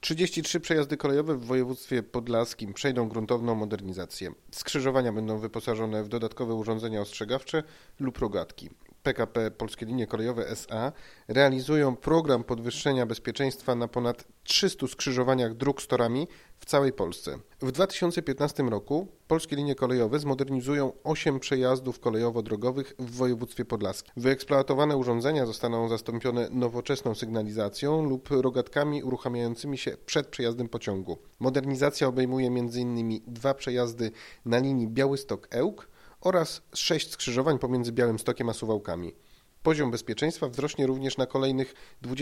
33 przejazdy kolejowe w województwie podlaskim przejdą gruntowną modernizację. Skrzyżowania będą wyposażone w dodatkowe urządzenia ostrzegawcze lub rogatki. PKP Polskie Linie Kolejowe S.A. realizują program podwyższenia bezpieczeństwa na ponad 300 skrzyżowaniach dróg z torami w całej Polsce. W 2015 roku Polskie Linie Kolejowe zmodernizują 8 przejazdów kolejowo-drogowych w województwie podlaskim. Wyeksploatowane urządzenia zostaną zastąpione nowoczesną sygnalizacją lub rogatkami uruchamiającymi się przed przejazdem pociągu. Modernizacja obejmuje m.in. 2 przejazdy na linii Białystok-Ełk oraz 6 skrzyżowań pomiędzy Białymstokiem a Suwałkami. Poziom bezpieczeństwa wzrośnie również na kolejnych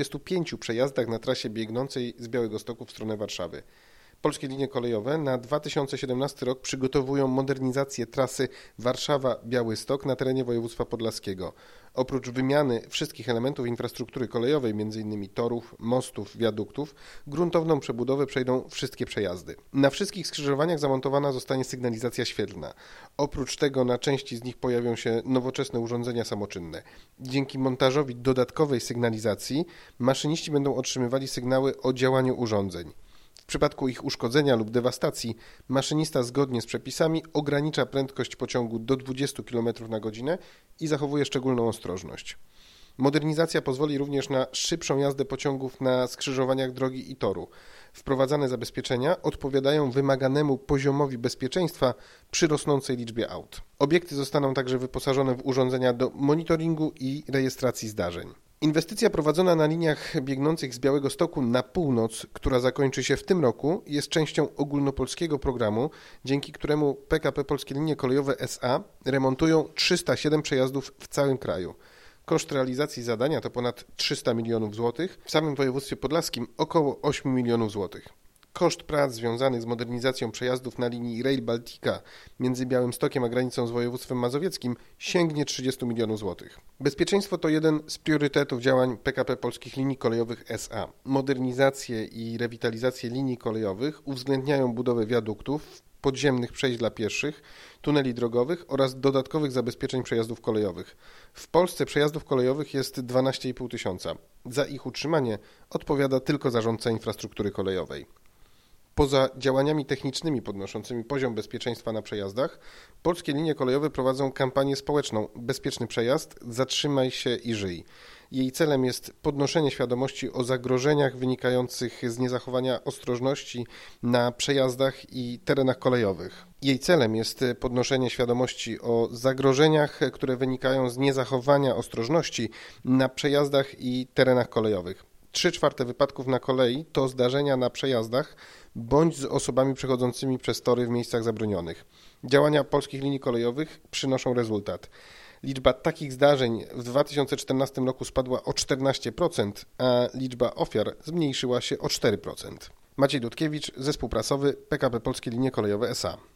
25 przejazdach na trasie biegnącej z Białegostoku w stronę Warszawy. Polskie Linie Kolejowe na 2017 rok przygotowują modernizację trasy Warszawa-Białystok na terenie województwa podlaskiego. Oprócz wymiany wszystkich elementów infrastruktury kolejowej, m.in. torów, mostów, wiaduktów, gruntowną przebudowę przejdą wszystkie przejazdy. Na wszystkich skrzyżowaniach zamontowana zostanie sygnalizacja świetlna. Oprócz tego na części z nich pojawią się nowoczesne urządzenia samoczynne. Dzięki montażowi dodatkowej sygnalizacji maszyniści będą otrzymywali sygnały o działaniu urządzeń. W przypadku ich uszkodzenia lub dewastacji maszynista zgodnie z przepisami ogranicza prędkość pociągu do 20 km na godzinę i zachowuje szczególną ostrożność. Modernizacja pozwoli również na szybszą jazdę pociągów na skrzyżowaniach drogi i toru. Wprowadzane zabezpieczenia odpowiadają wymaganemu poziomowi bezpieczeństwa przy rosnącej liczbie aut. Obiekty zostaną także wyposażone w urządzenia do monitoringu i rejestracji zdarzeń. Inwestycja prowadzona na liniach biegnących z Białegostoku na północ, która zakończy się w tym roku, jest częścią ogólnopolskiego programu, dzięki któremu PKP Polskie Linie Kolejowe S.A. remontują 307 przejazdów w całym kraju. Koszt realizacji zadania to ponad 300 milionów złotych, w samym województwie podlaskim około 8 milionów złotych. Koszt prac związanych z modernizacją przejazdów na linii Rail Baltica między Białymstokiem a granicą z województwem mazowieckim sięgnie 30 milionów złotych. Bezpieczeństwo to jeden z priorytetów działań PKP Polskich Linii Kolejowych S.A. Modernizację i rewitalizację linii kolejowych uwzględniają budowę wiaduktów, podziemnych przejść dla pieszych, tuneli drogowych oraz dodatkowych zabezpieczeń przejazdów kolejowych. W Polsce przejazdów kolejowych jest 12,5 tysiąca. Za ich utrzymanie odpowiada tylko zarządca infrastruktury kolejowej. Poza działaniami technicznymi podnoszącymi poziom bezpieczeństwa na przejazdach, Polskie Linie Kolejowe prowadzą kampanię społeczną Bezpieczny przejazd, zatrzymaj się i żyj. Jej celem jest podnoszenie świadomości o zagrożeniach wynikających z niezachowania ostrożności na przejazdach i terenach kolejowych. Trzy czwarte wypadków na kolei to zdarzenia na przejazdach bądź z osobami przechodzącymi przez tory w miejscach zabronionych. Działania Polskich Linii Kolejowych przynoszą rezultat. Liczba takich zdarzeń w 2014 roku spadła o 14%, a liczba ofiar zmniejszyła się o 4%. Maciej Dudkiewicz, Zespół Prasowy PKP Polskie Linie Kolejowe S.A.